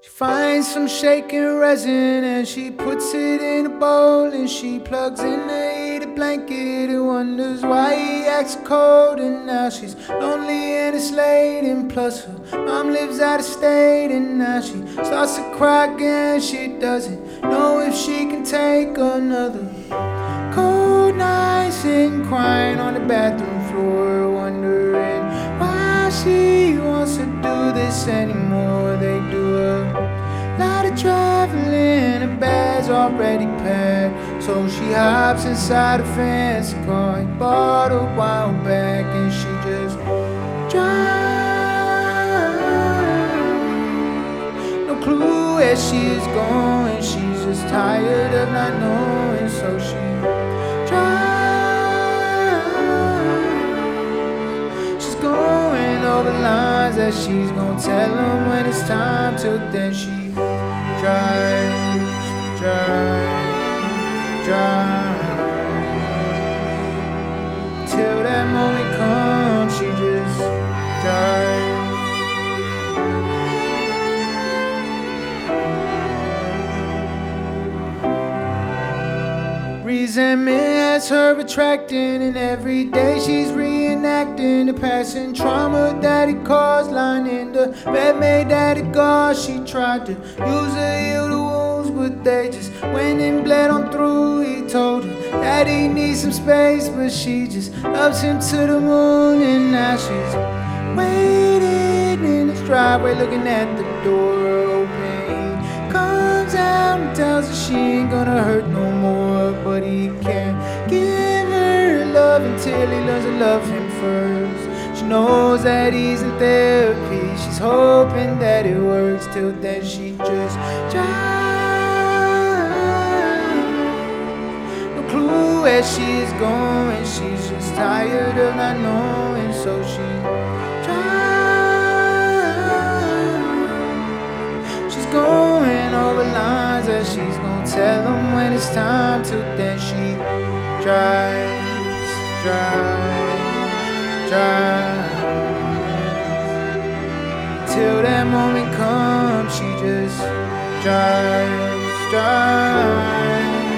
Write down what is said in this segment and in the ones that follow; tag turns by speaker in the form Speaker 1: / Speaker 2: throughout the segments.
Speaker 1: She finds some shaking resin and she puts it in a bowl and she plugs in the heated blanket and wonders why he acts cold. And now she's lonely and it's late, and plus her mom lives out of state, and now she starts to cry again. She doesn't know if she can take another cold night, sitting crying on the bathroom floor, wondering why she wants to do this anymore. They do a lot of traveling, her bag's already packed, so she hops inside a fancy car he bought a while back, and she just drives. No clue where she's going, she's just tired of not knowing, so she she's going over lines that she's gonna tell him when it's time. Till then she drives, drives, drives. Till that moment comes, she just drives. Resentment has her attracting, and every day she's reenacting the past and trauma that it caused. Lying in the bed made that it gauze. She tried to use her heal the wounds, but they just went and bled on through. He told her that he needs some space, but she just loves him to the moon. And now she's waiting in his driveway, looking at the door open. He comes out and tells her she ain't gonna hurt no more, but he can't give her love until he learns to love him first. She knows that he's in therapy, she's hoping that it works. Till then she just drives. No clue where she's going, she's just tired of not knowing, so she drives. She's going over lines that she's gonna tell him when it's time. Till then she drives, drives, drives. Till that moment comes, she just drives, drives,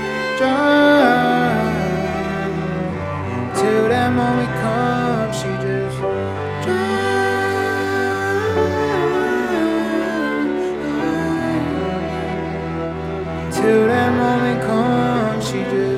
Speaker 1: drives. Till that moment comes, she just drives. Till that moment comes, she just